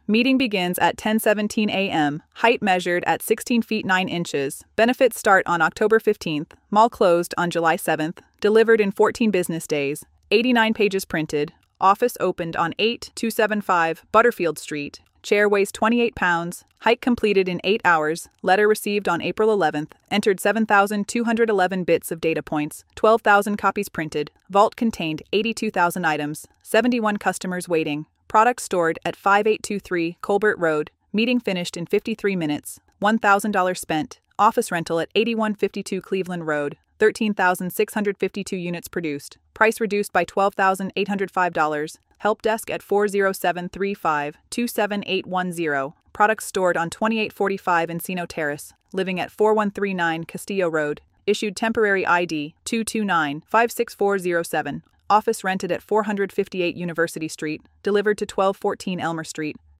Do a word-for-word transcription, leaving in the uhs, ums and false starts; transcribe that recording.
Meeting begins at ten seventeen a m Height measured at sixteen feet nine inches. Benefits start on October fifteenth. Mall closed on July seventh. Delivered in fourteen business days. eighty-nine pages printed. Office opened on eight two seventy-five Butterfield Street. Chair weighs twenty-eight pounds. Hike completed in eight hours. Letter received on April eleventh. Entered seven thousand two hundred eleven bits of data points. twelve thousand copies printed. Vault contained eighty-two thousand items. seventy-one customers waiting. Product stored at fifty-eight twenty-three Colbert Road. Meeting finished in fifty-three minutes. one thousand dollars spent. Office rental at eighty-one fifty-two Cleveland Road. thirteen thousand six hundred fifty-two units produced. Price reduced by twelve thousand eight hundred five dollars. Help desk at four oh seven three five two seven eight one zero. Products stored on twenty-eight forty-five Encino Terrace. Living at forty-one thirty-nine Castillo Road. Issued temporary I D two two nine five six four zero seven. Office rented at four fifty-eight University Street. Delivered to twelve fourteen Elmer Street.